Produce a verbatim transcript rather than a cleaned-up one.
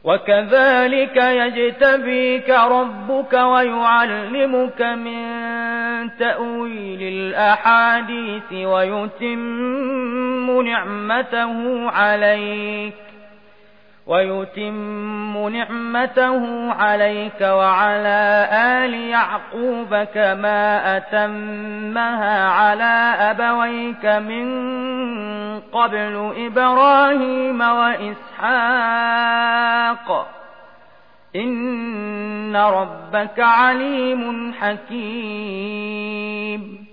وكذلك يجتبيك ربك ويعلمك من تأويل الأحاديث ويتم نعمته عليك ويتم نعمته عليك وعلى آل يعقوب كما أتمها على أبويك من قبل إبراهيم وإسحاق إن ربك عليم حكيم